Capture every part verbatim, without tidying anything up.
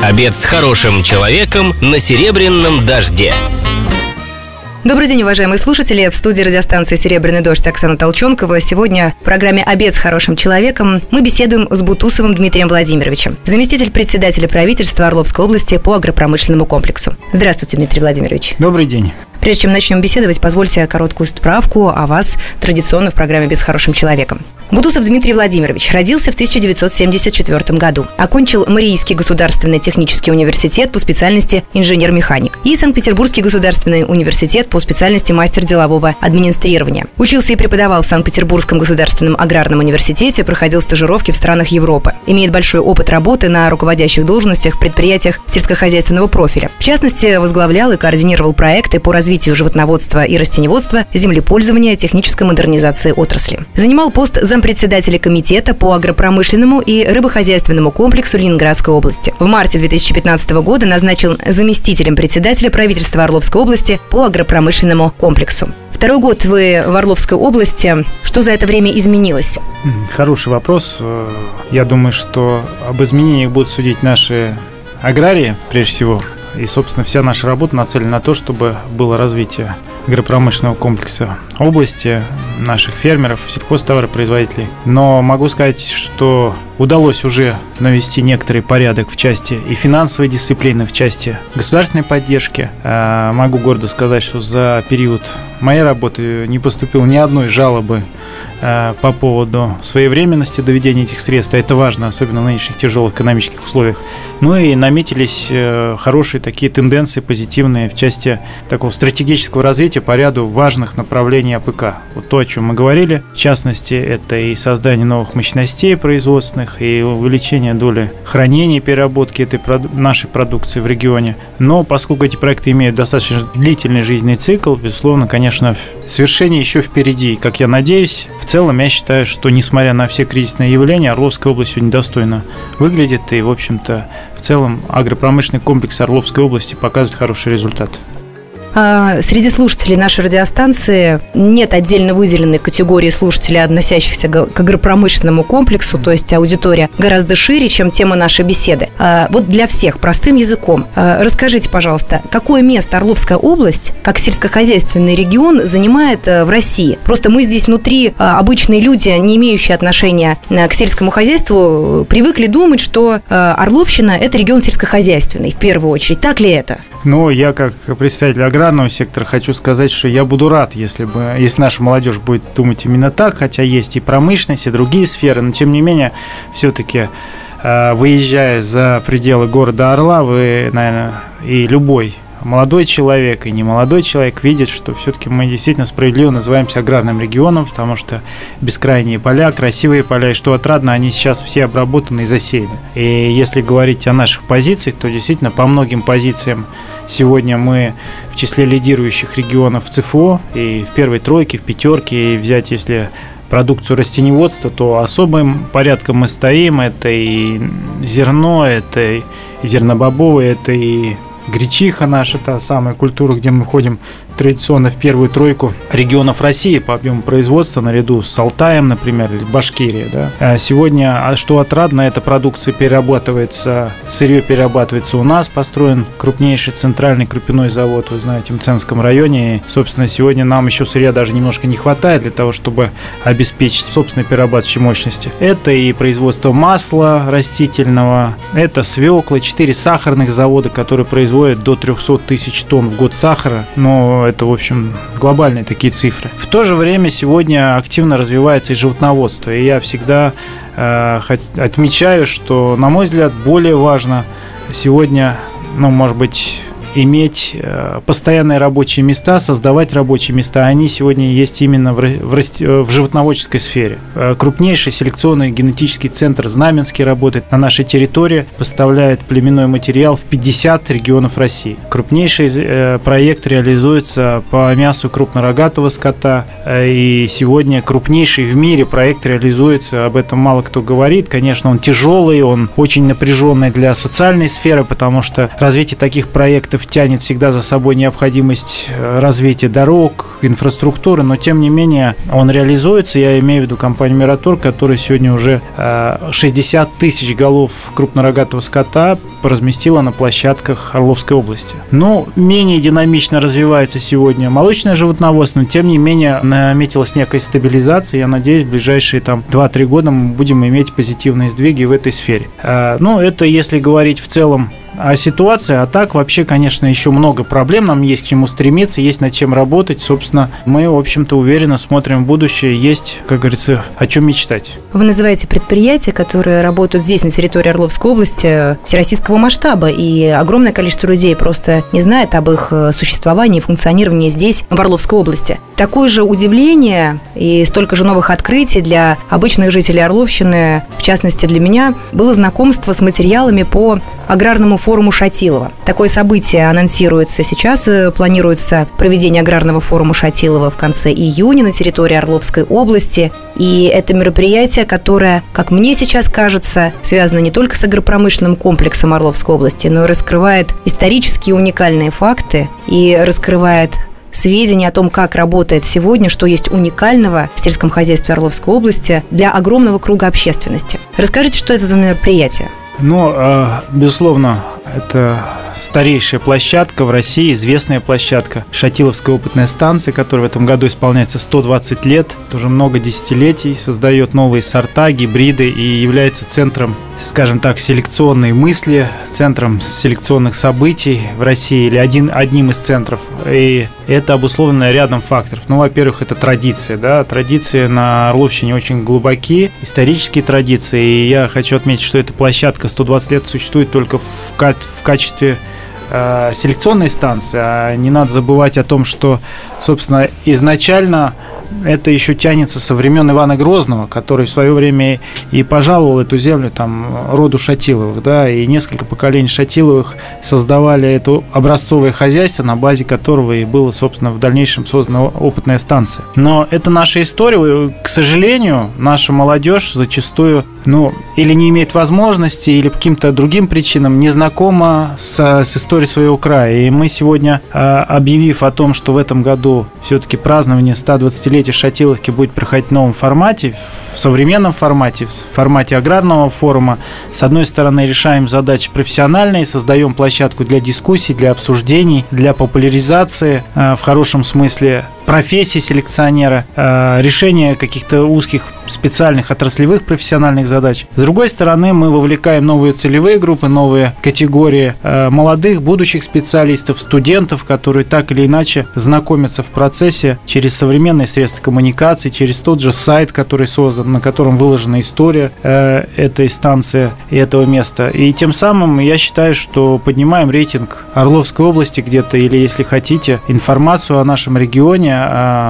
Обед с хорошим человеком на Серебряном дожде. Добрый день, уважаемые слушатели. В студии радиостанции «Серебряный дождь» Оксана Толченкова. Сегодня в программе «Обед с хорошим человеком» мы беседуем с Бутусовым Дмитрием Владимировичем, заместитель председателя правительства Орловской области по агропромышленному комплексу. Здравствуйте, Дмитрий Владимирович. Добрый день. Прежде чем начнем беседовать, позвольте короткую справку о вас, традиционно в программе «Обед с хорошим человеком». Бутусов Дмитрий Владимирович родился в тысяча девятьсот семьдесят четвёртом году. Окончил Мариинский государственный технический университет по специальности инженер-механик и Санкт-Петербургский государственный университет по специальности мастер делового администрирования. Учился и преподавал в Санкт-Петербургском государственном аграрном университете, проходил стажировки в странах Европы. Имеет большой опыт работы на руководящих должностях в предприятиях сельскохозяйственного профиля. В частности, возглавлял и координировал проекты по развитию животноводства и растениеводства, землепользования, технической модернизации отрасли. Занимал пост зампредседателя комитета по агропромышленному и рыбохозяйственному комплексу Ленинградской области. В марте две тысячи пятнадцатого года назначен заместителем председателя правительства Орловской области по агропромышленному комплексу. Второй год вы в Орловской области. Что за это время изменилось? Хороший вопрос. Я думаю, что об изменениях будут судить наши аграрии, прежде всего. И, собственно, вся наша работа нацелена на то, чтобы было развитие агропромышленного комплекса области, наших фермеров, сельхозтоваропроизводителей. Но могу сказать, что удалось уже навести некоторый порядок в части и финансовой дисциплины, в части государственной поддержки. Могу гордо сказать, что за период моей работы не поступило ни одной жалобы по поводу своевременности доведения этих средств. Это важно, особенно в нынешних тяжелых экономических условиях. Ну и наметились хорошие такие тенденции, позитивные в части такого стратегического развития по ряду важных направлений АПК. Вот то, о чем мы говорили, в частности, это и создание новых мощностей производственных, и увеличение доли хранения и переработки этой нашей продукции в регионе. Но поскольку эти проекты имеют достаточно длительный жизненный цикл, безусловно, конечно, свершение еще впереди. Как я надеюсь, в целом я считаю, что несмотря на все кризисные явления, Орловская область сегодня достойно выглядит, и, в общем-то, в целом агропромышленный комплекс Орловской области показывает хороший результат. Среди слушателей нашей радиостанции нет отдельно выделенной категории слушателей, относящихся к агропромышленному комплексу, то есть аудитория гораздо шире, чем тема нашей беседы. Вот для всех, простым языком, расскажите, пожалуйста, какое место Орловская область, как сельскохозяйственный регион, занимает в России? Просто мы здесь внутри, обычные люди, не имеющие отношения к сельскому хозяйству, привыкли думать, что Орловщина – это регион сельскохозяйственный, в первую очередь. Так ли это? Ну, я как представитель аграрного сектора хочу сказать, что я буду рад, если бы, если наша молодежь будет думать именно так, хотя есть и промышленность, и другие сферы, но тем не менее, все-таки выезжая за пределы города Орла, вы, наверное, и любой молодой человек и немолодой человек видит, что все-таки мы действительно справедливо называемся аграрным регионом, потому что бескрайние поля, красивые поля, и что отрадно, они сейчас все обработаны и засеяны. И если говорить о наших позициях, то действительно по многим позициям сегодня мы в числе лидирующих регионов ЦФО и в первой тройке, в пятерке, и взять, если продукцию растениеводства, то особым порядком мы стоим. Это и зерно, это и зернобобовые, это и гречиха наша, та самая культура, где мы входим традиционно в первую тройку регионов России по объему производства, наряду с Алтаем, например, или Башкирией. Да. Сегодня, что отрадно, эта продукция перерабатывается, сырье перерабатывается у нас, построен крупнейший центральный крупяной завод, вы знаете, в Мценском районе. И, собственно, сегодня нам еще сырья даже немножко не хватает для того, чтобы обеспечить собственные перерабатывающие мощности. Это и производство масла растительного, это свекла, четыре сахарных завода, которые производят до триста тысяч тонн в год сахара, но это, в общем, глобальные такие цифры. В то же время сегодня активно развивается и животноводство. И я всегда э, отмечаю, что, на мой взгляд, более важно сегодня, ну, может быть, иметь постоянные рабочие места, создавать рабочие места. Они сегодня есть именно в, в, в животноводческой сфере. Крупнейший селекционный генетический центр Знаменский работает на нашей территории, поставляет племенной материал в пятьдесят регионов России. Крупнейший э, проект реализуется по мясу крупнорогатого скота, э, и сегодня крупнейший в мире проект реализуется, об этом мало кто говорит. Конечно, он тяжелый, он очень напряженный для социальной сферы, потому что развитие таких проектов объектов тянет всегда за собой необходимость развития дорог, инфраструктуры, но тем не менее он реализуется. Я имею в виду компанию «Мираторг», которая сегодня уже шестьдесят тысяч голов крупнорогатого скота разместила на площадках Орловской области. Ну, менее динамично развивается сегодня молочное животноводство, но тем не менее наметилась некая стабилизация. Я надеюсь, в ближайшие там два-три года мы будем иметь позитивные сдвиги в этой сфере. Ну, это если говорить в целом о ситуации, а так вообще, конечно, еще много проблем, нам есть к чему стремиться, есть над чем работать. Собственно, мы, в общем-то, уверенно смотрим в будущее, есть, как говорится, о чем мечтать. Вы называете предприятия, которые работают здесь, на территории Орловской области, всероссийского масштаба, и огромное количество людей просто не знает об их существовании и функционировании здесь, в Орловской области. Такое же удивление и столько же новых открытий для обычных жителей Орловщины, в частности для меня, было знакомство с материалами по аграрному форуму Шатилова. Такое событие анонсируется сейчас. Планируется проведение аграрного форума Шатилова в конце июня на территории Орловской области. И это мероприятие, которое, как мне сейчас кажется, связано не только с агропромышленным комплексом Орловской области, но и раскрывает исторические уникальные факты и раскрывает сведения о том, как работает сегодня, что есть уникального в сельском хозяйстве Орловской области для огромного круга общественности. Расскажите, что это за мероприятие? Ну, безусловно, это старейшая площадка в России, известная площадка, Шатиловская опытная станция, которая в этом году исполняется сто двадцать лет, уже много десятилетий, создает новые сорта, гибриды и является центром, скажем так, селекционной мысли, центром селекционных событий в России, или один, одним из центров. И это обусловлено рядом факторов. Ну, во-первых, это традиция, да, традиции на Орловщине очень глубокие, исторические традиции, и я хочу отметить, что эта площадка сто двадцать лет существует только в, ка- в качестве э, селекционной станции, а не надо забывать о том, что, собственно, изначально это еще тянется со времен Ивана Грозного, который в свое время и пожаловал эту землю там роду Шатиловых, да, и несколько поколений Шатиловых создавали это образцовое хозяйство, на базе которого и была, собственно, в дальнейшем создана опытная станция. Но это наша история. К сожалению, наша молодежь зачастую, ну, или не имеет возможности, или по каким-то другим причинам не знакома с, с историей своего края. И мы сегодня, объявив о том, что в этом году все-таки празднование ста двадцатилетия Шатиловки будет проходить в новом формате, в современном формате, в формате аграрного форума. С одной стороны, решаем задачи профессиональные, создаем площадку для дискуссий, для обсуждений, для популяризации, в хорошем смысле, профессии селекционера, решения каких-то узких специальных отраслевых профессиональных задач. С другой стороны, мы вовлекаем новые целевые группы, новые категории молодых, будущих специалистов, студентов, которые так или иначе знакомятся в процессе через современные средства коммуникации, через тот же сайт, который создан, на котором выложена история этой станции и этого места. И тем самым я считаю, что поднимаем рейтинг Орловской области где-то, или, если хотите, информацию о нашем регионе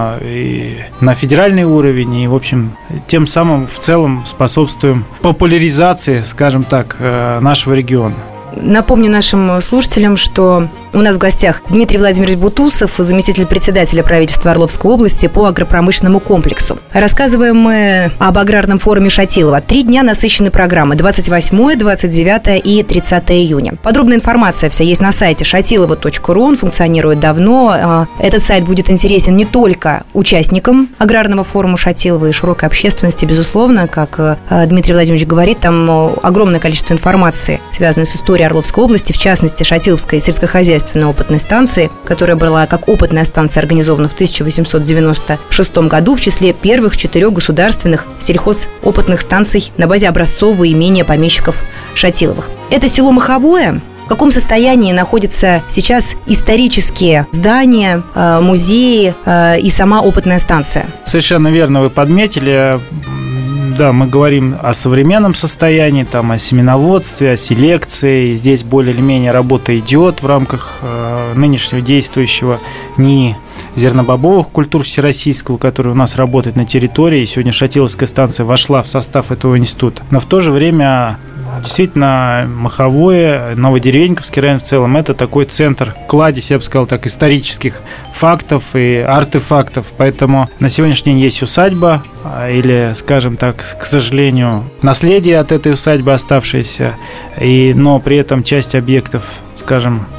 и на федеральный уровень, и, в общем, тем самым в целом способствуем популяризации, скажем так, нашего региона. Напомню нашим слушателям, что у нас в гостях Дмитрий Владимирович Бутусов, заместитель председателя правительства Орловской области по агропромышленному комплексу. Рассказываем мы об аграрном форуме Шатилова. Три дня насыщенной программы: двадцать восьмое, двадцать девятое и тридцатое июня. Подробная информация вся есть на сайте шатилова точка ру. Он функционирует давно. Этот сайт будет интересен не только участникам аграрного форума Шатилова и широкой общественности, безусловно. Как Дмитрий Владимирович говорит, там огромное количество информации, связанной с историей Орловской области, в частности, Шатиловской сельскохозяйственной опытной станции, которая была как опытная станция организована в тысяча восемьсот девяносто шестом году в числе первых четырех государственных сельхозопытных станций на базе образцового имения помещиков Шатиловых. Это село Маховое. В каком состоянии находятся сейчас исторические здания, музеи и сама опытная станция? Совершенно верно вы подметили. Да, мы говорим о современном состоянии, там, о семеноводстве, о селекции. Здесь более или менее работа идет в рамках э, нынешнего действующего НИИ зернобобовых культур всероссийского, который у нас работает на территории. И сегодня Шатиловская станция вошла в состав этого института. Но в то же время действительно Маховое, Новодеревеньковский район в целом — это такой центр, кладезь, я бы сказал так, исторических фактов и артефактов. Поэтому на сегодняшний день есть усадьба, или, скажем так, к сожалению, наследие от этой усадьбы оставшееся, и, но при этом часть объектов, скажем,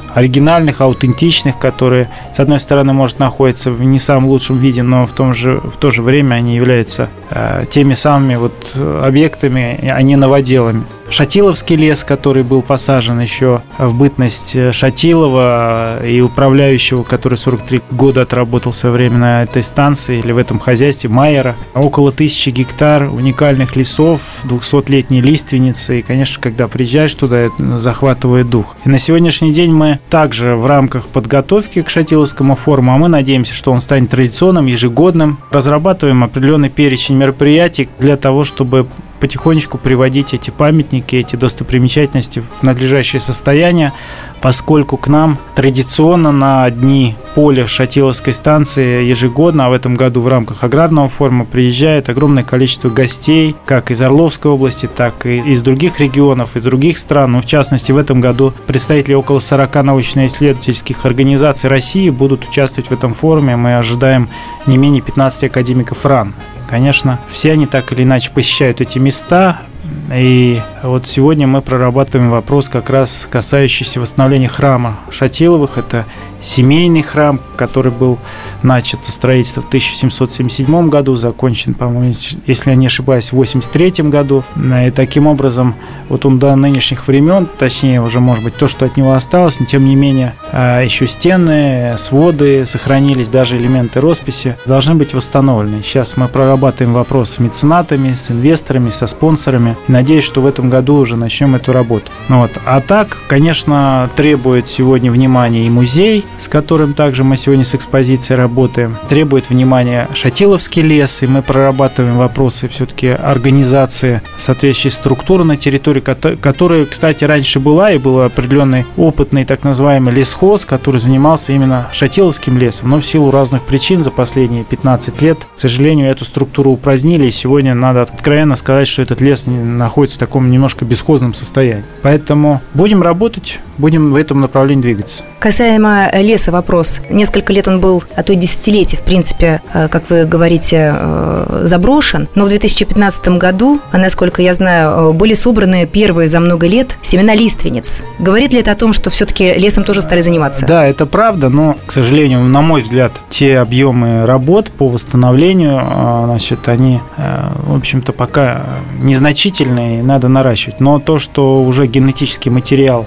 оригинальных, аутентичных, которые, с одной стороны, может находиться в не самом лучшем виде, но в, том же, в то же время они являются э, теми самыми вот объектами, а не новоделами. Шатиловский лес, который был посажен еще в бытность Шатилова и управляющего, который сорок три года отработал в свое время на этой станции или в этом хозяйстве, Майера. Около тысячи гектар уникальных лесов, двухсотлетней лиственницы. И, конечно, когда приезжаешь туда, это захватывает дух. И на сегодняшний день мы также в рамках подготовки к Шатиловскому форуму, а мы надеемся, что он станет традиционным, ежегодным, разрабатываем определенный перечень мероприятий для того, чтобы потихонечку приводить эти памятники, эти достопримечательности в надлежащее состояние, поскольку к нам традиционно на дни поля в Шатиловской станции ежегодно, а в этом году в рамках аграрного форума приезжает огромное количество гостей, как из Орловской области, так и из других регионов, из других стран. Ну, в частности, в этом году представители около сорок научно-исследовательских организаций России будут участвовать в этом форуме. Мы ожидаем не менее пятнадцати академиков РАН. Конечно, все они так или иначе посещают эти места, и вот сегодня мы прорабатываем вопрос, как раз касающийся восстановления храма Шатиловых. Это семейный храм, который был начат строительство в тысяча семьсот семьдесят седьмом году, закончен, по-моему, если я не ошибаюсь, в восемьдесят третьем году. И таким образом, вот он до нынешних времен, точнее уже, может быть, то, что от него осталось, но тем не менее еще стены, своды сохранились, даже элементы росписи должны быть восстановлены. Сейчас мы прорабатываем вопрос с меценатами, с инвесторами, со спонсорами. И надеюсь, что в этом году уже начнем эту работу. Вот. А так, конечно, требует сегодня внимания и музей, с которым также мы сегодня с экспозицией работаем. Требует внимания Шатиловский лес, и мы прорабатываем вопросы все-таки организации соответствующей структуры на территории, которая, кстати, раньше была, и был определенный опытный так называемый лесхоз, который занимался именно Шатиловским лесом, но в силу разных причин за последние пятнадцать лет, к сожалению, эту структуру упразднили, и сегодня надо откровенно сказать, что этот лес находится в таком немножко бесхозном состоянии. Поэтому будем работать, будем в этом направлении двигаться. Касаемо леса вопрос. Несколько лет он был, а то и десятилетий, в принципе, как вы говорите, заброшен. Но в две тысячи пятнадцатом году, насколько я знаю, были собраны первые за много лет семена лиственниц. Говорит ли это о том, что все-таки лесом тоже стали заниматься? Да, это правда, но, к сожалению, на мой взгляд, те объемы работ по восстановлению, значит, они, в общем-то, пока незначительные, надо наращивать. Но то, что уже генетический материал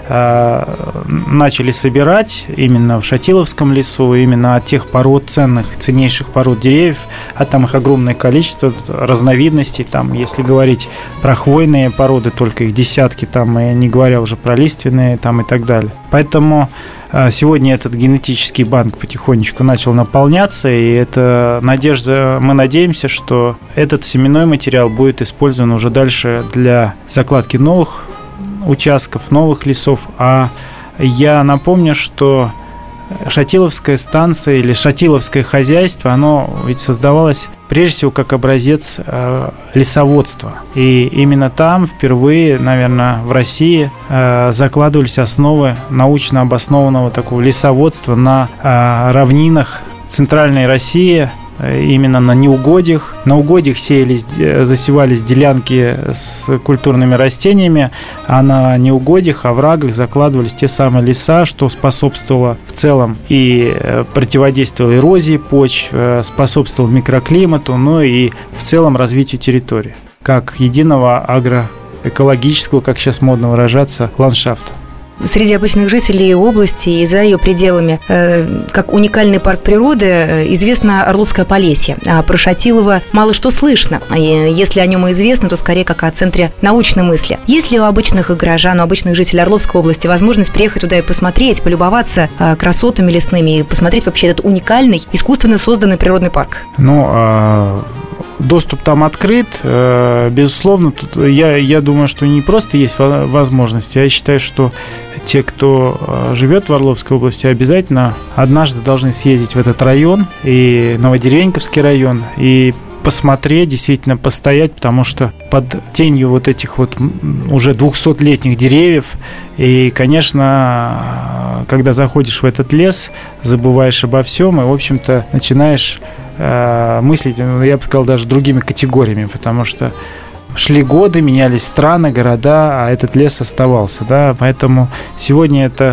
начали собирать именно в Шатиловском лесу, именно от тех пород ценных, ценнейших пород деревьев, а там их огромное количество, разновидностей, там, если говорить про хвойные породы, только их десятки, там, и не говоря уже про лиственные, там, и так далее. Поэтому сегодня этот генетический банк потихонечку начал наполняться, и это надежда, мы надеемся, что этот семенной материал будет использован уже дальше для закладки новых участков, новых лесов. А я напомню, что Шатиловская станция или Шатиловское хозяйство, оно ведь создавалось прежде всего как образец э, лесоводства. И именно там впервые, наверное, в России э, закладывались основы научно обоснованного такого лесоводства на э, равнинах Центральной России, именно на неугодьях. На угодьях сеялись, засевались делянки с культурными растениями, а на неугодьях, оврагах закладывались те самые леса, что способствовало в целом и противодействовало эрозии почв, способствовало микроклимату, но и в целом развитию территории, как единого агроэкологического, как сейчас модно выражаться, ландшафта. Среди обычных жителей области и за ее пределами, э, как уникальный парк природы, э, известно Орловское Полесье. А про Шатилова мало что слышно. И если о нем и известно, то скорее как о центре научной мысли. Есть ли у обычных горожан, у обычных жителей Орловской области возможность приехать туда и посмотреть, полюбоваться э, красотами лесными и посмотреть вообще этот уникальный, искусственно созданный природный парк? Ну, а... доступ там открыт, безусловно. Тут я, я думаю, что не просто есть возможность, я считаю, что те, кто живет в Орловской области, обязательно однажды должны съездить в этот район, и Новодеревеньковский район, и посмотреть, действительно постоять, потому что под тенью вот этих вот уже двухсотлетних деревьев, и, конечно, когда заходишь в этот лес, забываешь обо всем, и, в общем-то, начинаешь э, мыслить, я бы сказал, даже другими категориями, потому что шли годы, менялись страны, города, а этот лес оставался, да, поэтому сегодня это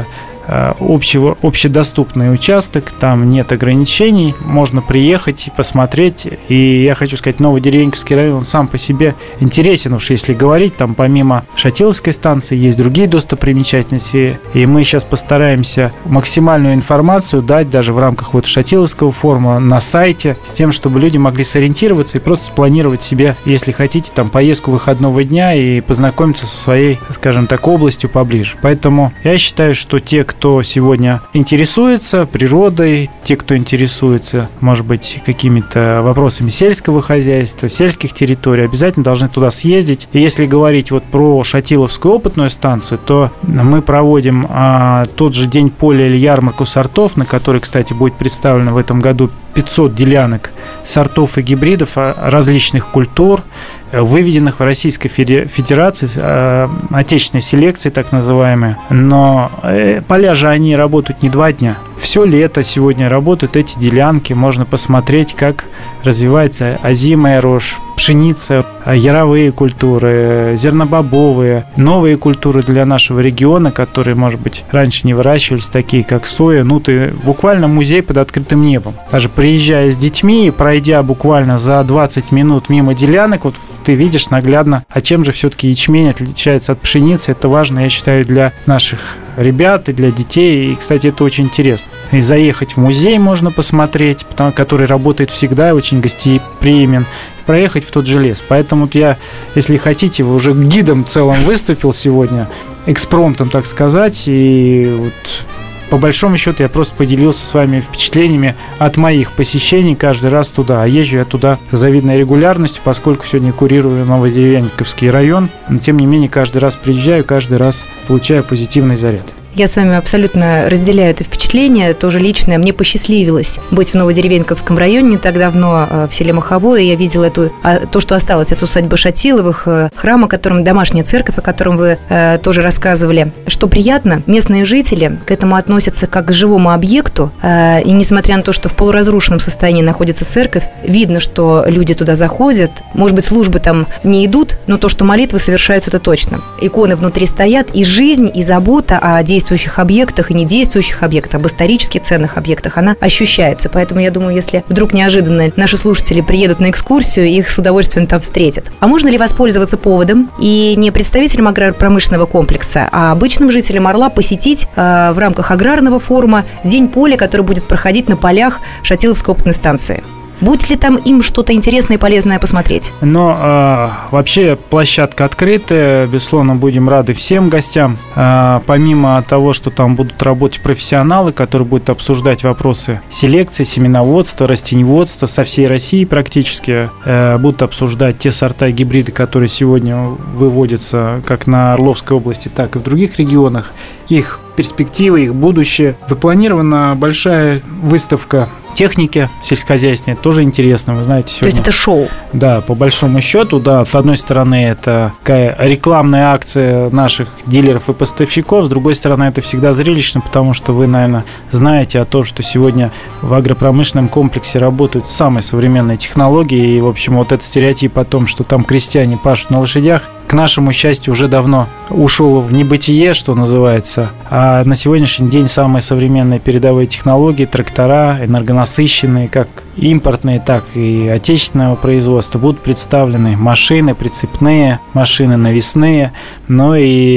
общего, общедоступный участок, там нет ограничений, можно приехать и посмотреть. И я хочу сказать, Новодеревеньковский район, он сам по себе интересен, уж если говорить, там помимо Шатиловской станции есть другие достопримечательности, и мы сейчас постараемся максимальную информацию дать даже в рамках вот Шатиловского форума на сайте, с тем, чтобы люди могли сориентироваться и просто спланировать себе, если хотите, там поездку выходного дня и познакомиться со своей, скажем так, областью поближе. Поэтому я считаю, что те, кто сегодня интересуется природой, те, кто интересуется, может быть, какими-то вопросами сельского хозяйства, сельских территорий, обязательно должны туда съездить. И если говорить вот про Шатиловскую опытную станцию, то мы проводим а, тот же день поля или ярмарку сортов, на которой, кстати, будет представлено в этом году пятьсот делянок сортов и гибридов различных культур, выведенных в Российской Федерации, отечественной селекции так называемые. Но поля же, они работают не два дня. Все лето сегодня работают эти делянки. Можно посмотреть, как развивается озимая рожь, пшеница, яровые культуры, зернобобовые, новые культуры для нашего региона, которые, может быть, раньше не выращивались, такие как соя. Ну, ты буквально музей под открытым небом. Даже приезжая с детьми и пройдя буквально за двадцать минут мимо делянок, вот ты видишь наглядно, а чем же все-таки ячмень отличается от пшеницы. Это важно, я считаю, для наших ребят и для детей. И, кстати, это очень интересно. И заехать в музей можно посмотреть, потому, который работает всегда и очень гостеприимен, проехать в тот же лес. Поэтому вот я, если хотите, уже гидом целым выступил сегодня, экспромтом, так сказать, и вот по большому счету я просто поделился с вами впечатлениями от моих посещений каждый раз туда. А езжу я туда с завидной регулярностью, поскольку сегодня курирую Новодеревеньковский район. Но тем не менее, каждый раз приезжаю, каждый раз получаю позитивный заряд. Я с вами абсолютно разделяю это впечатление, тоже личное. Мне посчастливилось быть в Новодеревеньковском районе не так давно, в селе Маховое. Я видела эту, то, что осталось от усадьбы Шатиловых, храм, о котором, домашняя церковь, о котором вы э, тоже рассказывали. Что приятно, местные жители к этому относятся как к живому объекту. Э, и несмотря на то, что в полуразрушенном состоянии находится церковь, видно, что люди туда заходят. Может быть, службы там не идут, но то, что молитвы совершаются, это точно. Иконы внутри стоят, и жизнь, и забота о действующих объектах и недействующих объектах, об исторически ценных объектах, она ощущается. Поэтому я думаю, если вдруг неожиданно наши слушатели приедут на экскурсию, их с удовольствием там встретят. А можно ли воспользоваться поводом и не представителям агропромышленного комплекса, а обычным жителям Орла посетить э, в рамках аграрного форума День поля, который будет проходить на полях Шатиловской опытной станции? Будет ли там им что-то интересное и полезное посмотреть? Но э, вообще площадка открытая, безусловно, будем рады всем гостям. Э, помимо того, что там будут работать профессионалы, которые будут обсуждать вопросы селекции, семеноводства, растениеводства со всей России практически, э, будут обсуждать те сорта и гибриды, которые сегодня выводятся как на Орловской области, так и в других регионах, их перспективы, их будущее. Запланирована большая выставка техники сельскохозяйственной, тоже интересно, вы знаете. Сегодня, то есть это шоу? Да, по большому счету, да. С одной стороны, это такая рекламная акция наших дилеров и поставщиков, с другой стороны, это всегда зрелищно, потому что вы, наверное, знаете о том, что сегодня в агропромышленном комплексе работают самые современные технологии, и, в общем, вот этот стереотип о том, что там крестьяне пашут на лошадях, к нашему счастью, уже давно ушел в небытие, что называется. А на сегодняшний день самые современные передовые технологии, трактора, энергонасыщенные, как импортные, так и отечественного производства, будут представлены машины прицепные, машины навесные, но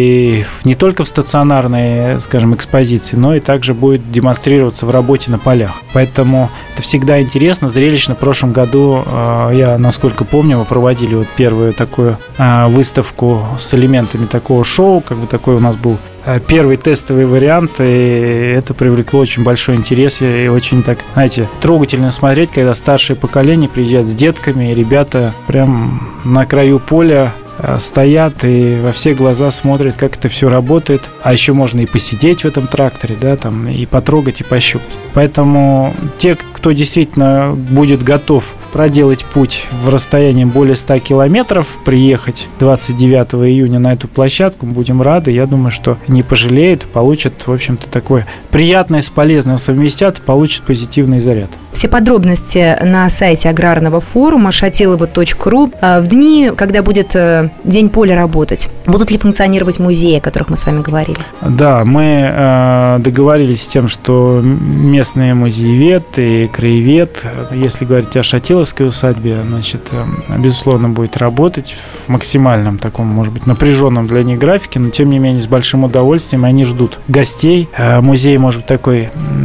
и не только в стационарной, скажем, экспозиции, но и также будет демонстрироваться в работе на полях. Поэтому это всегда интересно, зрелищно. В прошлом году, я, насколько помню, мы проводили вот первую такую выставку с элементами такого шоу, как бы такой у нас был первый тестовый вариант, и это привлекло очень большой интерес, и очень так, знаете, трогательно смотреть, когда старшее поколение приезжает с детками, и ребята прям на краю поля стоят и во все глаза смотрят, как это все работает. А еще можно и посидеть в этом тракторе, да, там, и потрогать, и пощупать. Поэтому те, кто действительно будет готов проделать путь в расстоянии более ста километров, приехать двадцать девятого июня на эту площадку, будем рады. Я думаю, что не пожалеют, получат, в общем-то, такое приятное с полезным совместят, получат позитивный заряд. Все подробности на сайте аграрного форума шатилово точка ру. В дни, когда будет День поля работать, будут ли функционировать музеи, о которых мы с вами говорили? Да, мы э, договорились с тем, что местные музеевед и краевед, если говорить о Шатиловской усадьбе, значит, безусловно, будет работать в максимальном таком, может быть, напряженном для них графике, но, тем не менее, с большим удовольствием они ждут гостей. Музей, может быть, такой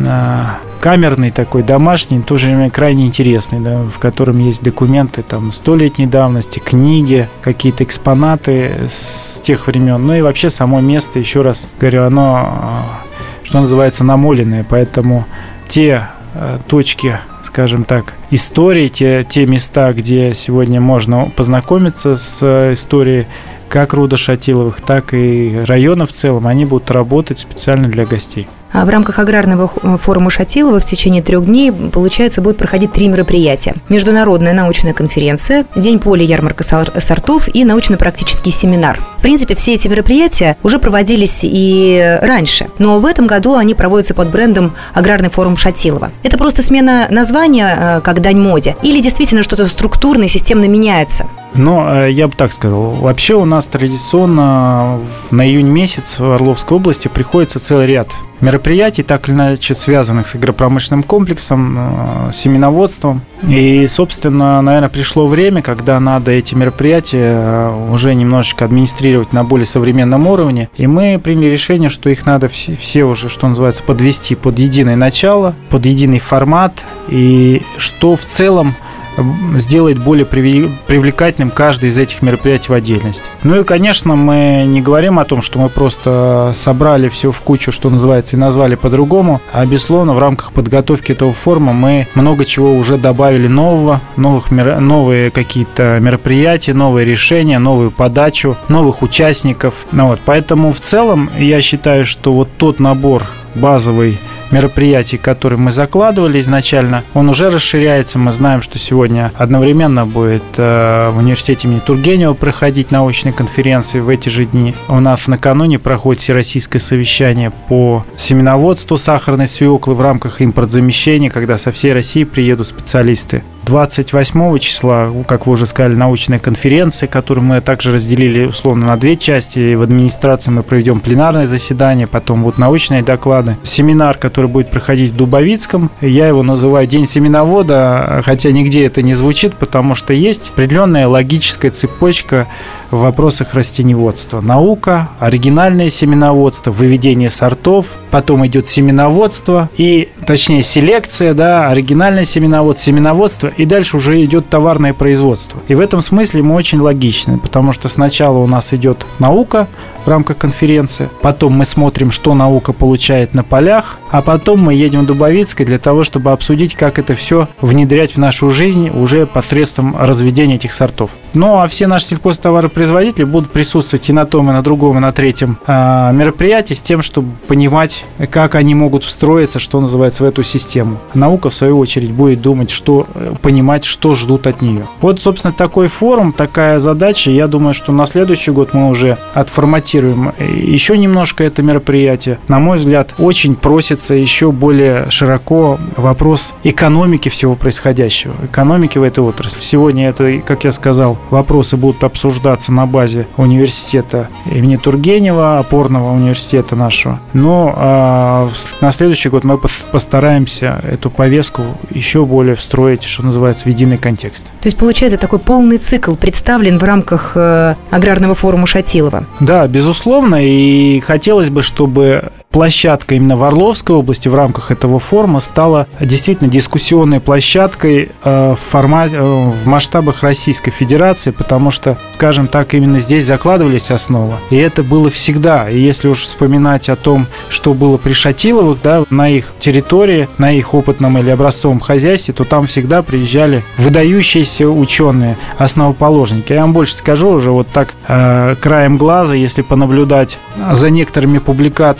камерный, такой домашний, в то же время крайне интересный, да, в котором есть документы там столетней давности, книги, какие-то экспонаты с тех времен. Ну и вообще само место, еще раз говорю, оно, что называется, намоленное, поэтому те точки, скажем так, истории, те, те места, где сегодня можно познакомиться с историей как рода Шатиловых, так и района в целом, они будут работать специально для гостей. А в рамках аграрного форума Шатилова в течение трех дней, получается, будут проходить три мероприятия. Международная научная конференция, День поля, ярмарка сортов и научно-практический семинар. В принципе, все эти мероприятия уже проводились и раньше, но в этом году они проводятся под брендом «Аграрный форум Шатилова». Это просто смена названия, как дань моде, или действительно что-то структурно и системно меняется? Но я бы так сказал, вообще у нас традиционно на июнь месяц в Орловской области приходится целый ряд мероприятий, так или иначе связанных с агропромышленным комплексом, семеноводством. И, собственно, наверное, пришло время, когда надо эти мероприятия уже немножечко администрировать на более современном уровне. И мы приняли решение, что их надо все, все уже, что называется, подвести под единое начало, под единый формат, и что в целом сделать более привлекательным каждое из этих мероприятий в отдельности. Ну и, конечно, мы не говорим о том, что мы просто собрали все в кучу, что называется, и назвали по-другому, а, безусловно, в рамках подготовки этого форума мы много чего уже добавили нового, новых, новые какие-то мероприятия, новые решения, новую подачу, новых участников. Ну вот, поэтому в целом я считаю, что вот тот набор базовый мероприятий, которые мы закладывали изначально, он уже расширяется. Мы знаем, что сегодня одновременно будет э, в университете имени Тургенева проходить научные конференции в эти же дни. У нас накануне проходит всероссийское совещание по семеноводству сахарной свеклы в рамках импортзамещения, когда со всей России приедут специалисты. двадцать восьмого числа, как вы уже сказали, научная конференция, которую мы также разделили условно на две части. В администрации мы проведем пленарное заседание, потом будут научные доклады. Семинар, который будет проходить в Дубовицком, я его называю День семеновода, хотя нигде это не звучит, потому что есть определенная логическая цепочка в вопросах растениеводства. Наука, оригинальное семеноводство, выведение сортов, потом идет семеноводство, и, точнее, селекция, да, оригинальное семеноводство, семеноводство, и дальше уже идет товарное производство. И в этом смысле мы очень логичны, потому что сначала у нас идет наука в рамках конференции, потом мы смотрим, что наука получает на полях, а потом мы едем в Дубовицкое для того, чтобы обсудить, как это все внедрять в нашу жизнь уже посредством разведения этих сортов. Ну, а все наши сельхозтоваропроизводители будут присутствовать и на том, и на другом, и на третьем э, мероприятии с тем, чтобы понимать, как они могут встроиться, что называется, в эту систему. Наука, в свою очередь, будет думать, что, понимать, что ждут от нее. Вот, собственно, такой форум, такая задача. Я думаю, что на следующий год мы уже отформатируем еще немножко это мероприятие. На мой взгляд, очень просится еще более широко вопрос экономики всего происходящего, экономики в этой отрасли. Сегодня это, как я сказал, вопросы будут обсуждаться на базе университета имени Тургенева, опорного университета нашего. Но а, на следующий год мы постараемся эту повестку еще более встроить, что называется, в единый контекст. То есть, получается, такой полный цикл представлен в рамках э, аграрного форума Шатилова? Да, безусловно, и хотелось бы, чтобы площадка именно в Орловской области в рамках этого форума стала действительно дискуссионной площадкой э, в формате, э, в масштабах Российской Федерации, потому что, скажем так, именно здесь закладывались основы, и это было всегда. И если уж вспоминать о том, что было при Шатиловых, да, на их территории, на их опытном или образцовом хозяйстве, то там всегда приезжали выдающиеся ученые, основоположники. Я вам больше скажу уже вот так э, краем глаза, если понаблюдать за некоторыми публикациями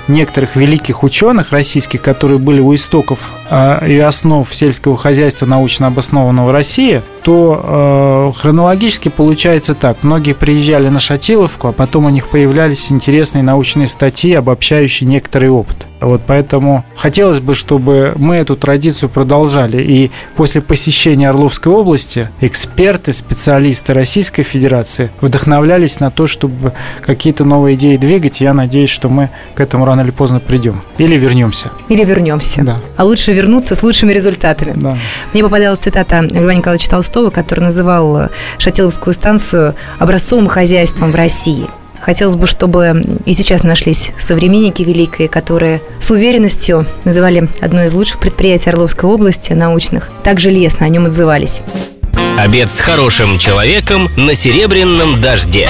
некоторых великих ученых российских, которые были у истоков и основ сельского хозяйства научно обоснованного в России, то э, хронологически получается так. Многие приезжали на Шатиловку, а потом у них появлялись интересные научные статьи, обобщающие некоторый опыт. Вот поэтому хотелось бы, чтобы мы эту традицию продолжали. И после посещения Орловской области эксперты, специалисты Российской Федерации вдохновлялись на то, чтобы какие-то новые идеи двигать. Я надеюсь, что мы к этому рано или поздно придем. Или вернемся. Или вернемся. Да. А лучше вернуться с лучшими результатами. Да. Мне попадалась цитата Льва Николаевича Толстого, который называл Шатиловскую станцию образцовым хозяйством в России. Хотелось бы, чтобы и сейчас нашлись современники великие, которые с уверенностью называли одно из лучших предприятий Орловской области, научных, также лестно о нем отзывались. Обед с хорошим человеком на Серебряном дожде.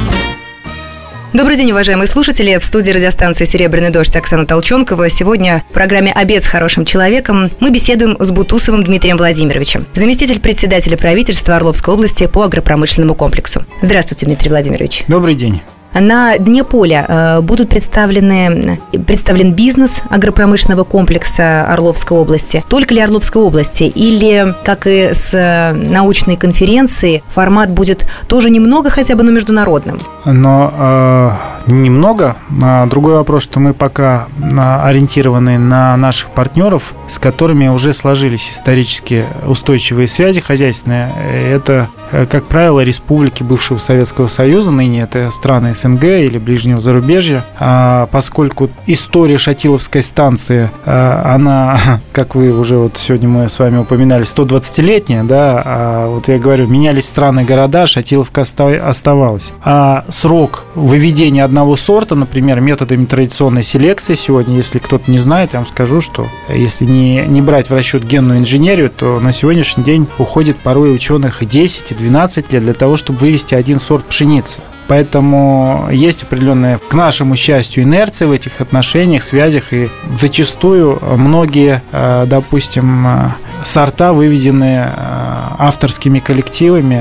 Добрый день, уважаемые слушатели. В студии радиостанции «Серебряный дождь» Оксана Толченкова. Сегодня в программе «Обед с хорошим человеком» мы беседуем с Бутусовым Дмитрием Владимировичем, заместитель председателя правительства Орловской области по агропромышленному комплексу. Здравствуйте, Дмитрий Владимирович. Добрый день. На дне поля э, будут представлены, представлен бизнес агропромышленного комплекса Орловской области. Только ли Орловской области? Или, как и с научной конференцией, формат будет тоже немного хотя бы, но международным? Но э, немного. А другой вопрос, что мы пока ориентированы на наших партнеров, с которыми уже сложились исторически устойчивые связи хозяйственные. Это, как правило, республики бывшего Советского Союза, ныне это страны СНГ или ближнего зарубежья, а поскольку история Шатиловской станции, она, как вы уже вот сегодня мы с вами упоминали, сто двадцатилетняя, да, а вот я говорю, менялись страны, города, Шатиловка оставалась. А срок выведения одного сорта, например, методами традиционной селекции сегодня, если кто-то не знает, я вам скажу, что если не, не брать в расчет генную инженерию, то на сегодняшний день уходит порой ученых и десять, и двенадцать лет для того, чтобы вывести один сорт пшеницы. Поэтому есть определенная, к нашему счастью, инерция в этих отношениях, связях, и зачастую многие, допустим, сорта выведены авторскими коллективами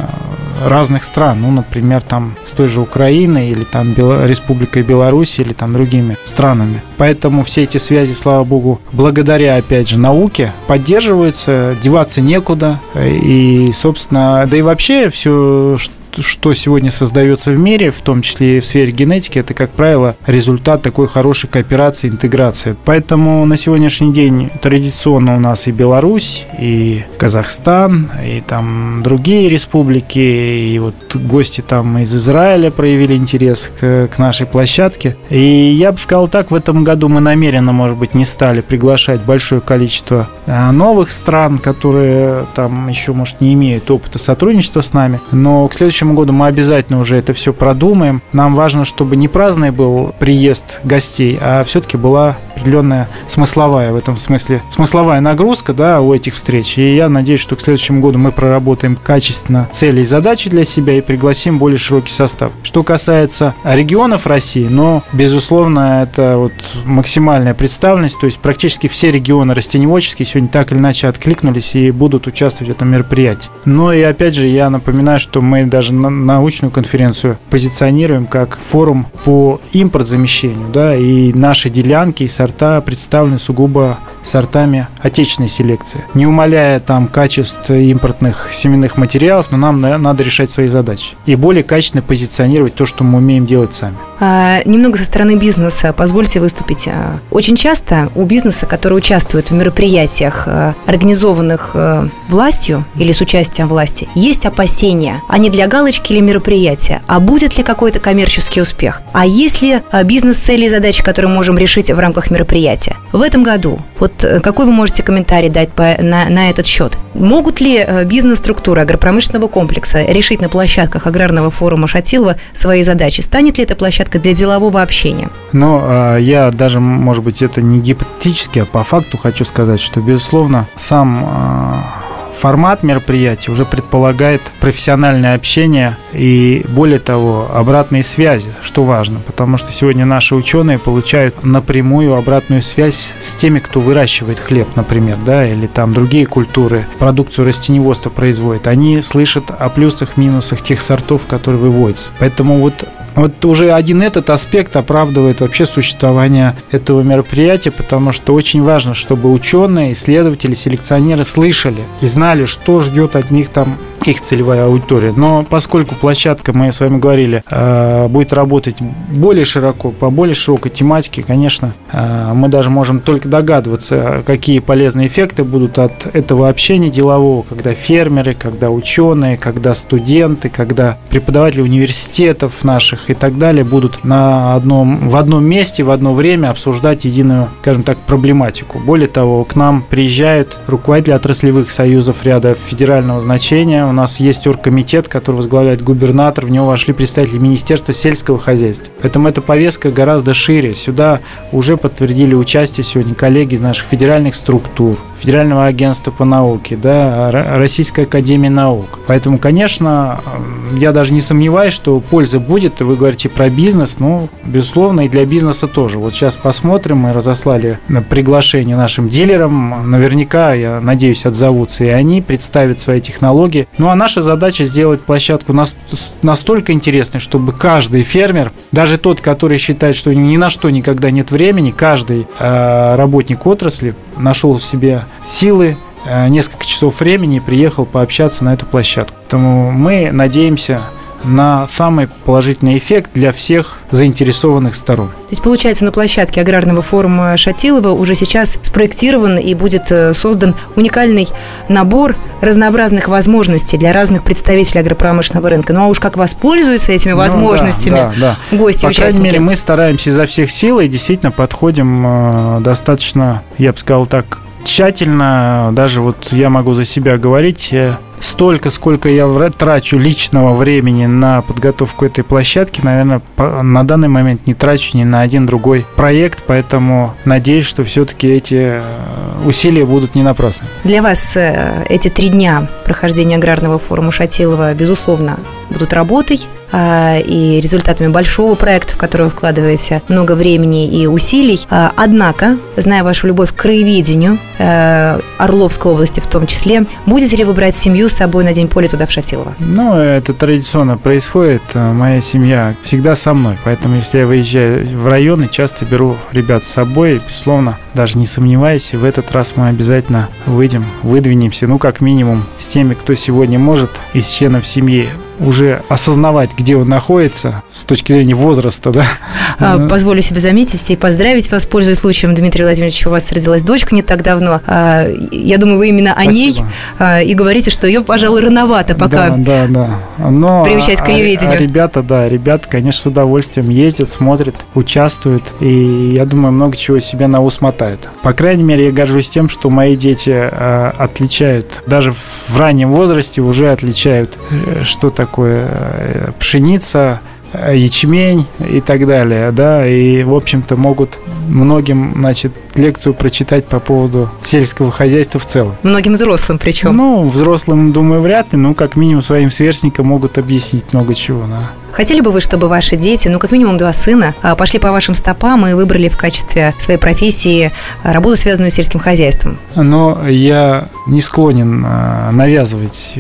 разных стран, ну, например, там с той же Украиной или там Республикой Беларусь или там другими странами. Поэтому все эти связи, слава богу, благодаря, опять же, науке поддерживаются, деваться некуда. И, собственно, да и вообще все, что что сегодня создается в мире, в том числе и в сфере генетики, это, как правило, результат такой хорошей кооперации, интеграции. Поэтому на сегодняшний день традиционно у нас и Беларусь, и Казахстан, и там другие республики, и вот гости там из Израиля проявили интерес к, к нашей площадке. И я бы сказал так, в этом году мы намеренно, может быть, не стали приглашать большое количество новых стран, которые там еще, может, не имеют опыта сотрудничества с нами, но к следующему году мы обязательно уже это все продумаем. Нам важно, чтобы не праздный был приезд гостей, а все-таки была определенная смысловая, в этом смысле, смысловая нагрузка, да, у этих встреч. И я надеюсь, что к следующему году мы проработаем качественно цели и задачи для себя и пригласим более широкий состав. Что касается регионов России, но, безусловно, это вот максимальная представленность, то есть практически все регионы растениеводческие сегодня так или иначе откликнулись и будут участвовать в этом мероприятии. Но и опять же, я напоминаю, что мы даже на научную конференцию позиционируем как форум по импортзамещению, да, и наши делянки и сорта представлены сугубо сортами отечественной селекции, не умаляя там качеств импортных семенных материалов, но нам надо решать свои задачи и более качественно позиционировать то, что мы умеем делать сами. А, немного со стороны бизнеса, позвольте выступить. Очень часто у бизнеса, который участвует в мероприятиях, организованных властью или с участием власти, есть опасения, а не для галочки или мероприятия, а будет ли какой-то коммерческий успех, а есть ли бизнес-цели и задачи, которые мы можем решить в рамках мероприятия. В этом году, вот какой вы можете комментарий дать по, на, на этот счет? Могут ли бизнес-структуры агропромышленного комплекса решить на площадках аграрного форума Шатилова свои задачи? Станет ли эта площадка для делового общения? Ну, я даже, может быть, это не гипотетически, а по факту хочу сказать, что, безусловно, сам формат мероприятия уже предполагает профессиональное общение и, более того, обратные связи, что важно, потому что сегодня наши ученые получают напрямую обратную связь с теми, кто выращивает хлеб, например, да, или там другие культуры, продукцию растениеводства производят. Они слышат о плюсах, минусах тех сортов, которые выводятся. Поэтому вот Вот уже один этот аспект оправдывает вообще существование этого мероприятия, потому что очень важно, чтобы ученые, исследователи, селекционеры слышали и знали, что ждет от них там их целевая аудитория. Но поскольку площадка, мы с вами говорили, будет работать более широко, по более широкой тематике, конечно, мы даже можем только догадываться, какие полезные эффекты будут от этого общения делового, когда фермеры, когда ученые, когда студенты, когда преподаватели университетов наших и так далее будут на одном, в одном месте, в одно время обсуждать единую, скажем так, проблематику. Более того, к нам приезжают руководители отраслевых союзов ряда федерального значения. У нас есть оргкомитет, который возглавляет губернатор, в него вошли представители Министерства сельского хозяйства. Поэтому эта повестка гораздо шире. Сюда уже подтвердили участие сегодня коллеги из наших федеральных структур, Федерального агентства по науке, да, Российской академии наук. Поэтому, конечно, я даже не сомневаюсь, что польза будет. Вы говорите про бизнес, ну, безусловно, и для бизнеса тоже. Вот сейчас посмотрим, мы разослали приглашение нашим дилерам. Наверняка, я надеюсь, отзовутся и они, представят свои технологии. Ну, а наша задача сделать площадку настолько интересной, чтобы каждый фермер, даже тот, который считает, что ни на что никогда нет времени, каждый э, работник отрасли нашел в себе силы, э, несколько часов времени и приехал пообщаться на эту площадку. Поэтому мы надеемся на самый положительный эффект для всех заинтересованных сторон. То есть, получается, на площадке аграрного форума Шатилова уже сейчас спроектирован и будет создан уникальный набор разнообразных возможностей для разных представителей агропромышленного рынка. Ну а уж как воспользуются этими возможностями ну, да, да, да. гости, По участники? крайней мере, мы стараемся изо всех сил и действительно подходим э, достаточно, я бы сказал так, тщательно. Даже вот я могу за себя говорить, столько, сколько я трачу личного времени на подготовку этой площадки, наверное, на данный момент не трачу ни на один другой проект, поэтому надеюсь, что все-таки эти усилия будут не напрасны. Для вас эти три дня прохождения аграрного форума Шатилова, безусловно, будут работой и результатами большого проекта, в который вы вкладываете много времени и усилий. Однако, зная вашу любовь к краеведению, Орловской области в том числе, будете ли вы брать семью с собой на День поля туда, в Шатилово? Ну, это традиционно происходит. Моя семья всегда со мной, поэтому если я выезжаю в районы, часто беру ребят с собой, безусловно, даже не сомневаюсь, и в этот раз мы обязательно выйдем, выдвинемся, ну, как минимум, с теми, кто сегодня может из членов семьи уже осознавать, где он находится с точки зрения возраста, да. Позволю себе заметить и поздравить вас, пользуясь случаем, Дмитрий Владимирович, у вас родилась дочка не так давно. Я думаю, вы именно о Спасибо. ней и говорите, что ее, пожалуй, рановато пока да, да, да. Но приучать к краеведению. А, а ребята, да, ребята, конечно, с удовольствием ездят, смотрят, участвуют, и я думаю, много чего себе на ус мотают. По крайней мере, я горжусь тем, что мои дети а, отличают, даже в раннем возрасте уже отличают, что такое такое пшеница, ячмень и так далее, да, и, в общем-то, могут многим, значит, лекцию прочитать по поводу сельского хозяйства в целом. Многим взрослым причем? Ну, взрослым, думаю, вряд ли, но как минимум своим сверстникам могут объяснить много чего, да. Хотели бы вы, чтобы ваши дети, ну, как минимум два сына, пошли по вашим стопам и выбрали в качестве своей профессии работу, связанную с сельским хозяйством? Но я не склонен навязывать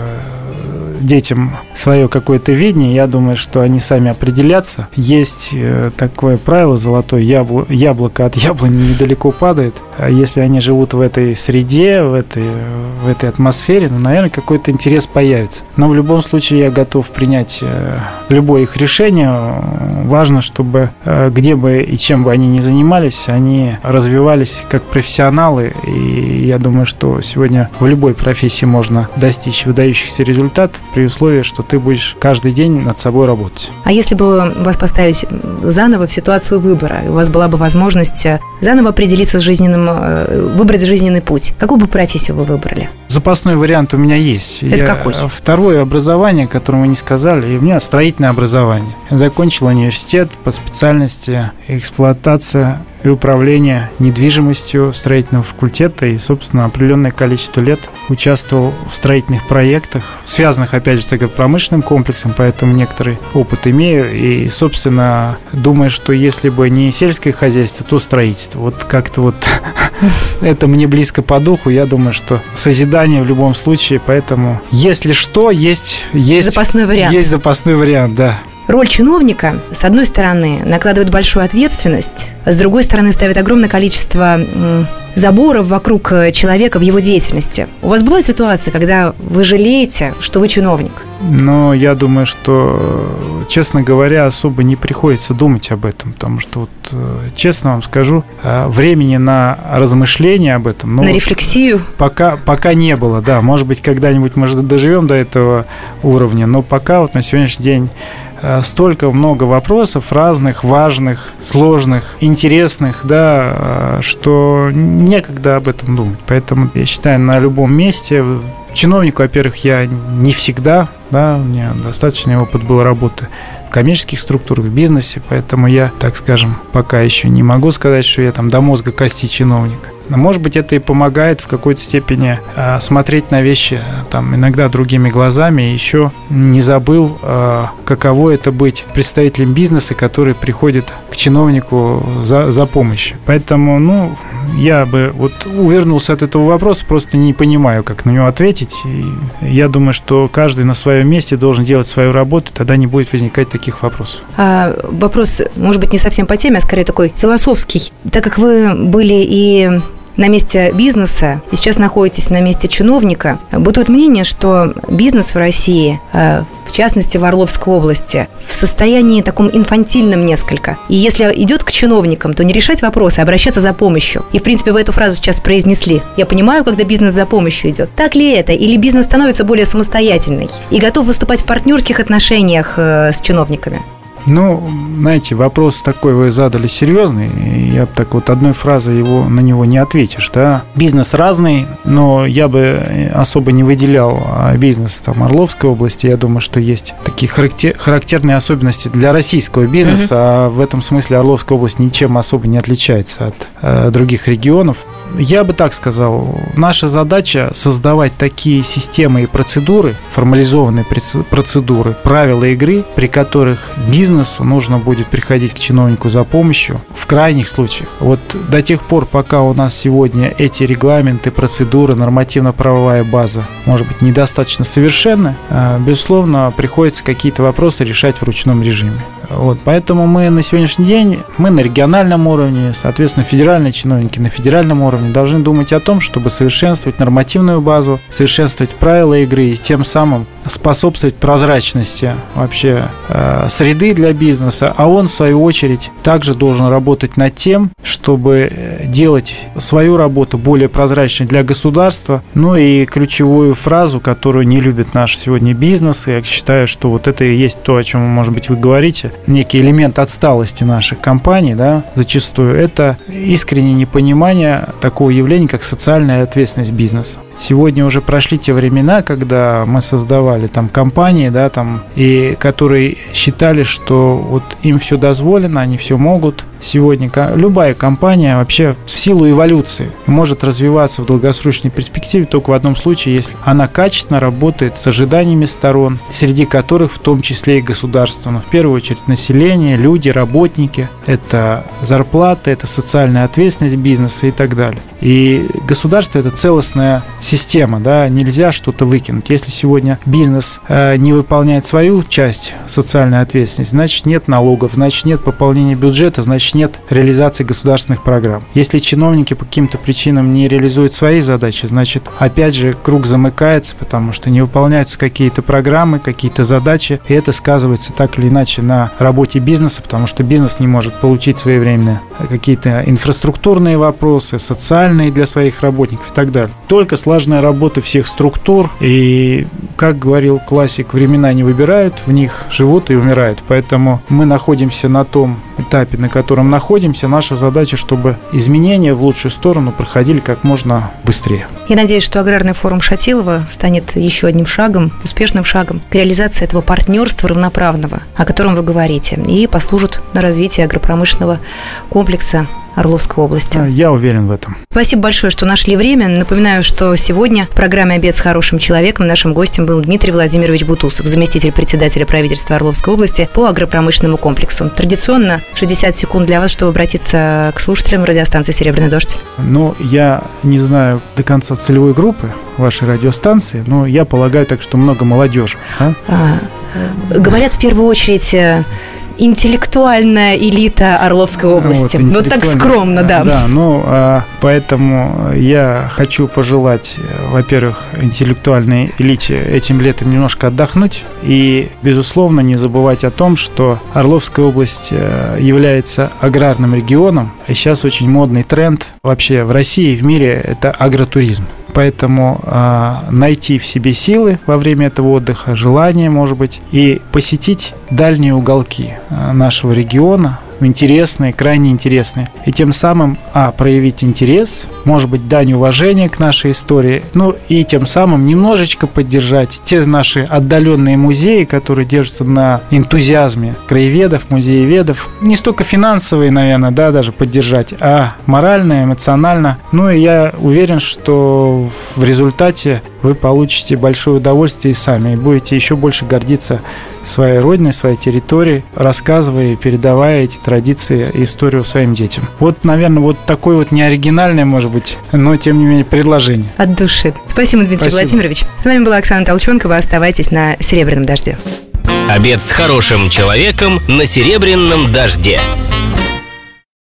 детям свое какое-то видение. Я думаю, что они сами определятся. Есть такое правило золотое: ябло, яблоко от яблони недалеко падает. А если они живут в этой среде, в этой, в этой атмосфере, ну, наверное, какой-то интерес появится. Но в любом случае я готов принять любое их решение. Важно, чтобы где бы и чем бы они ни занимались, они развивались как профессионалы. И я думаю, что сегодня в любой профессии можно достичь выдающихся результатов при условии, что ты будешь каждый день над собой работать. А если бы вас поставить заново в ситуацию выбора, у вас была бы возможность заново определиться с жизненным, выбрать жизненный путь, какую бы профессию вы выбрали? Запасной вариант у меня есть. Это я, какой? Второе образование, которое мы не сказали, у меня строительное образование. Я закончил университет по специальности эксплуатация и управление недвижимостью строительного факультета, и, собственно, определенное количество лет участвовал в строительных проектах, связанных, опять же, с агропромышленным комплексом, поэтому некоторый опыт имею, и, собственно, думаю, что если бы не сельское хозяйство, то строительство. Вот как-то вот это мне близко по духу, я думаю, что созидание в любом случае, поэтому, если что, есть... есть запасной вариант. Есть запасной вариант, да. роль чиновника, с одной стороны, накладывает большую ответственность, с другой стороны, ставит огромное количество м, заборов вокруг человека в его деятельности. У вас бывают ситуации, когда вы жалеете, что вы чиновник? Но я думаю, что, честно говоря, особо не приходится думать об этом, потому что, вот, честно вам скажу, времени на размышления об этом... Ну, на рефлексию? Пока, пока не было, да. Может быть, когда-нибудь мы доживем до этого уровня, но пока вот на сегодняшний день столько много вопросов разных, важных, сложных, интересных, да, что некогда об этом думать. Поэтому я считаю, на любом месте чиновнику, во-первых, я не всегда, да, у меня достаточный опыт был работы в коммерческих структурах, в бизнесе, поэтому я, так скажем, пока еще не могу сказать, что я там до мозга кости чиновник. Но, может быть, это и помогает в какой-то степени э, смотреть на вещи там, иногда другими глазами. И еще не забыл, э, каково это быть представителем бизнеса, который приходит к чиновнику за, за помощью. Поэтому, ну, я бы вот увернулся от этого вопроса, просто не понимаю, как на него ответить. И я думаю, что каждый на своем месте должен делать свою работу, тогда не будет возникать таких вопросов. А, вопрос, может быть, не совсем по теме, а скорее такой философский. Так как вы были и на месте бизнеса и сейчас находитесь на месте чиновника, бытует мнение, что бизнес в России, в частности в Орловской области, в состоянии таком инфантильном несколько. И если идет к чиновникам, то не решать вопросы, а обращаться за помощью. И, в принципе, вы эту фразу сейчас произнесли. Я понимаю, когда бизнес за помощью идет. Так ли это? Или бизнес становится более самостоятельный и готов выступать в партнерских отношениях с чиновниками? Ну, знаете, вопрос такой вы задали серьезный. Я бы так вот одной фразой его, на него не ответишь, да. Бизнес разный, но я бы особо не выделял бизнес там Орловской области. Я думаю, что есть такие характер, характерные особенности для российского бизнеса, uh-huh. а в этом смысле Орловская область ничем особо не отличается от э, других регионов. Я бы так сказал, наша задача создавать такие системы и процедуры, формализованные процедуры, правила игры, при которых бизнесу нужно будет приходить к чиновнику за помощью в крайних случаях. Вот до тех пор, пока у нас сегодня эти регламенты, процедуры, нормативно-правовая база, может быть, недостаточно совершенна, безусловно, приходится какие-то вопросы решать в ручном режиме. Вот, поэтому мы на сегодняшний день, мы на региональном уровне, соответственно, федеральные чиновники на федеральном уровне должны думать о том, чтобы совершенствовать нормативную базу, совершенствовать правила игры и тем самым способствовать прозрачности вообще э, среды для бизнеса, а он, в свою очередь, также должен работать над тем, чтобы делать свою работу более прозрачной для государства. Ну и ключевую фразу, которую не любит наш сегодня бизнес, я считаю, что вот это и есть то, о чем, может быть, вы говорите, некий элемент отсталости наших компаний, да, зачастую, это искреннее непонимание такого явления, как социальная ответственность бизнеса. Сегодня уже прошли те времена, когда мы создавали там компании, да, там, и которые считали, что вот им все дозволено, они все могут. Сегодня любая компания вообще в силу эволюции может развиваться в долгосрочной перспективе только в одном случае, если она качественно работает с ожиданиями сторон, среди которых в том числе и государство, но в первую очередь население, люди, работники, это зарплата, это социальная ответственность бизнеса и так далее. И государство – это целостная система, да, нельзя что-то выкинуть. Если сегодня бизнес э, не выполняет свою часть социальной ответственности, значит нет налогов, значит нет пополнения бюджета, значит нет реализации государственных программ. Если чиновники по каким-то причинам не реализуют свои задачи, значит опять же круг замыкается, потому что не выполняются какие-то программы, какие-то задачи, и это сказывается так или иначе на работе бизнеса, потому что бизнес не может получить своевременно какие-то инфраструктурные вопросы, социальные для своих работников и так далее. Только слаженная работа всех структур, и, как говорил классик, времена не выбирают, в них живут и умирают. Поэтому мы находимся на том этапе, на котором находимся. Наша задача, чтобы изменения в лучшую сторону проходили как можно быстрее. Я надеюсь, что аграрный форум Шатилова станет еще одним шагом, успешным шагом к реализации этого партнерства равноправного, о котором вы говорите, и послужит на развитие агропромышленного комплекса Орловской области. Я уверен в этом. Спасибо большое, что нашли время. Напоминаю, что сегодня в программе «Обед с хорошим человеком» нашим гостем был Дмитрий Владимирович Бутусов, заместитель председателя правительства Орловской области по агропромышленному комплексу. Традиционно шестьдесят секунд для вас, чтобы обратиться к слушателям радиостанции «Серебряный дождь». Ну, я не знаю до конца целевой группы вашей радиостанции, но я полагаю так, что много молодежи. А? А, Говорят, в первую очередь, интеллектуальная элита Орловской области. Вот, вот так скромно, да. Да, ну, поэтому я хочу пожелать, во-первых, интеллектуальной элите этим летом немножко отдохнуть и, безусловно, не забывать о том, что Орловская область является аграрным регионом, и сейчас очень модный тренд вообще в России и в мире – это агротуризм. Поэтому э, найти в себе силы во время этого отдыха, желание, может быть, и посетить дальние уголки э, нашего региона, интересные, крайне интересные. И тем самым, а, проявить интерес, может быть, дань уважения к нашей истории, ну и тем самым немножечко поддержать те наши отдаленные музеи, которые держатся на энтузиазме краеведов, музееведов. Не столько финансовые, наверное, да, даже поддержать, а морально, эмоционально. Ну и я уверен, что в результате вы получите большое удовольствие и сами, и будете еще больше гордиться своей родиной, своей территорией, рассказывая и передавая эти традиции и историю своим детям. Вот, наверное, вот такое вот неоригинальное, может быть, но, тем не менее, предложение. От души. Спасибо, Дмитрий Спасибо. Владимирович. С вами была Оксана Толченкова. Оставайтесь на «Серебряном дожде». Обед с хорошим человеком на «Серебряном дожде».